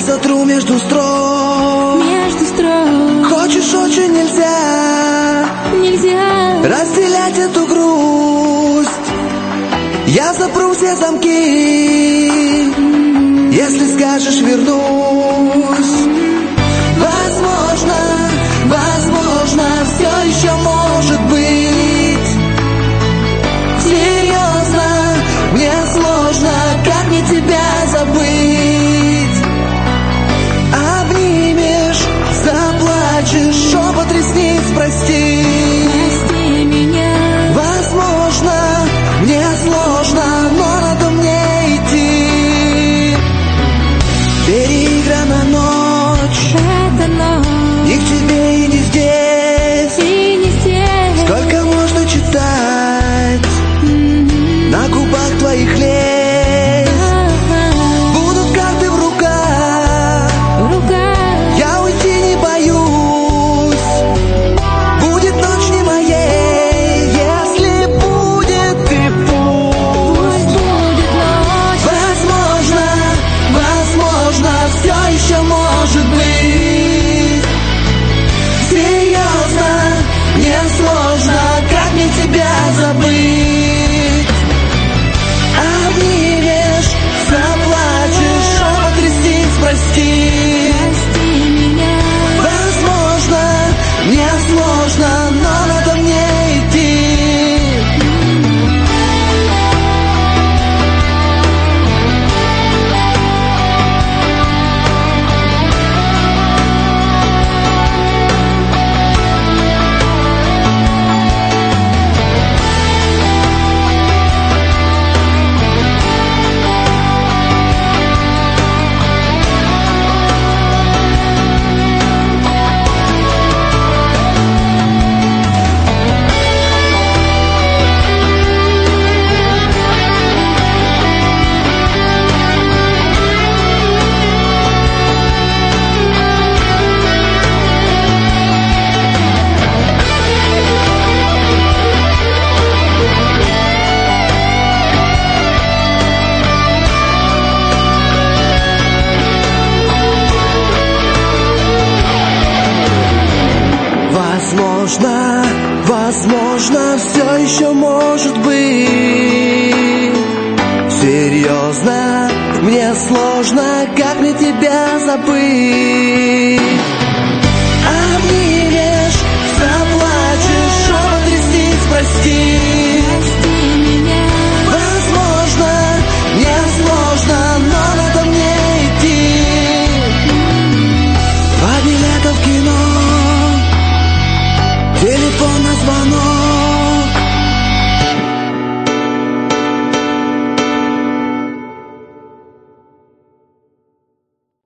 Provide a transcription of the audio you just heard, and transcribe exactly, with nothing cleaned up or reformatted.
сотру между строк, между строк. Хочешь, очень нельзя, нельзя разделять эту грусть. Я запру все замки, если скажешь вернусь. Возможно, возможно, все еще может быть. Серьезно, мне сложно, как мне тебя забыть. Обнимешь, заплачешь, шепот ресниц, прости. Прости меня. Возможно, мне сложно, но надо мне идти. Переиграна ночь, Это ночь, ни к тебе и не здесь. и не здесь. Сколько можно читать на губах твоих лезь. Будут карты в руках, В руках я уйти не боюсь. Будет ночь не моей, если будет и пусть. пусть будет ночь. Возможно, возможно, все еще может быть. Серьезно, мне сложно, как мне тебя забыть. Обнимешь, заплачешь, шепот ресниц, прости. Прости меня. Возможно, мне сложно, но надо мне идти. Возможно, возможно, все еще может быть. Серьезно, мне сложно, как мне тебя забыть. Обнимешь, заплачешь, шепот ресниц, прости. Прости меня. Возможно, мне сложно, но надо мне идти. Два билета в кино, телефон на звонок.